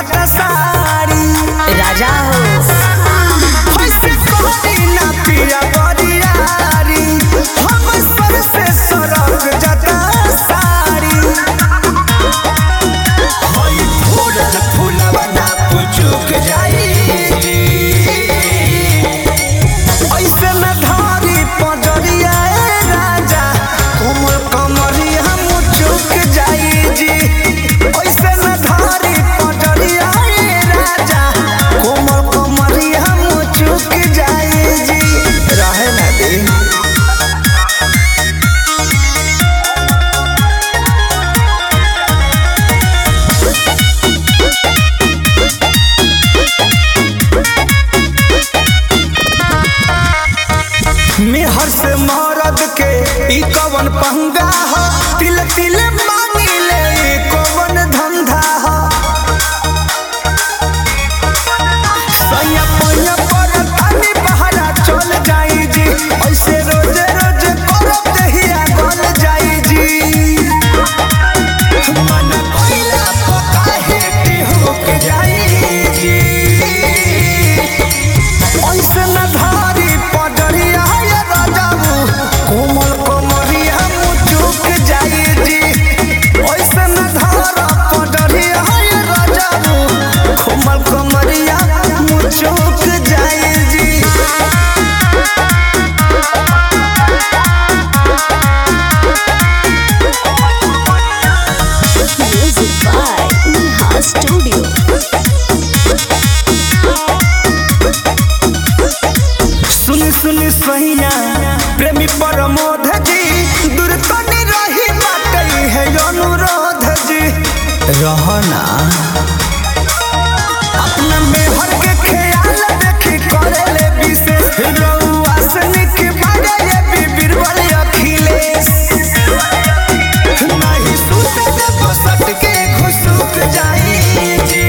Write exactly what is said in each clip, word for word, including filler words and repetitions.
जाता सारी राजा हो होइसे कोरी ना पिया बरियारी हम सर से सरक जाता सारी होई फूल फूलवा ना पुचुक जाई ऐसे में धारी पजरिया राजा कोमल कमरिया मुचुक जाई जी ऐसे में धारी पजरिया राजा कोमल कमरिया मुचुक जाई जी रहे ना दे मेहर से मरद के ई कवन पंगा हो तिल तिल मांगी ले ई कवन धंधा हो सैया पैया पर तानी बहरा चल जाई जी ऐसे रोज रोज करब देहिया गल जाई जी मन कोइला पका हेटी होके जाई जी ऐसे न धारी पडरिया कोमल कमरिया मुचुक जाई जी ऐसे न धारा पडरिया राजाबू कोमल कमरिया मुचुक जाई जी म्यूजिक बाय नेहा स्टूडियो सुनी सुनी सैया प्रेमी प्रमोद जी दूर तनी रही बाटई है अनुरोध जी रहना अपना मेहर के ख्याल देखी करे ले विशेष रउआ सनिक बारे ये बीबीर वाले अखिलेश नहीं सुते दे बसट के घुसुक जाई जी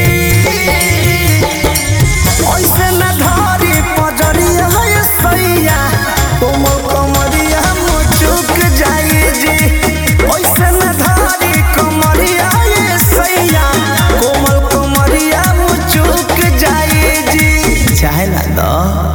ऐसे न धारी पजरिया सैया कोमल कमरिया मुचुक जाई जी ऐसे न धारी कमरिया सैया कोमल कमरिया मुचुक जाई जी चाहे ना दो।